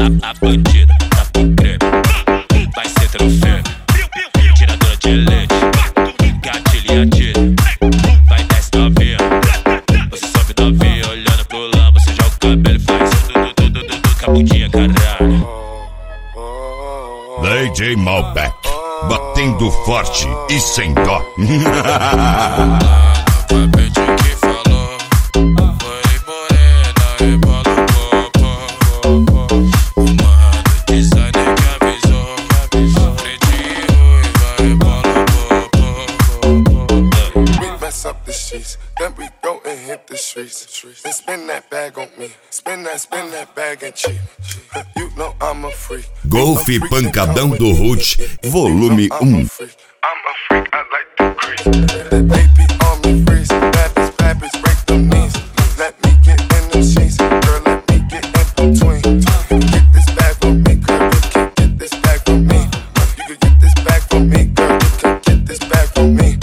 A bandida tá com creme, vai ser troféu. Tiradora de leite, gatilho e atira. Vai desce novinha, você sobe novinha. Olhando pro lá, você joga o cabelo e faz com a bundinha, caralho. DJ Malbec, batendo forte e sem dó. Then we go and hit the streets. And spin that bag on me. Spin that bag and cheat. You know I'm a freak. Golf Pancadão do Ruth, volume 1. I'm a freak, I like to crease. That baby on me freeze. Bad bitch, break them knees. Let me get in them sheets. Girl, let me get in between. Get this bag from me, girl. You can get this bag from me. You can get this bag from me, girl. You can get this bag from me.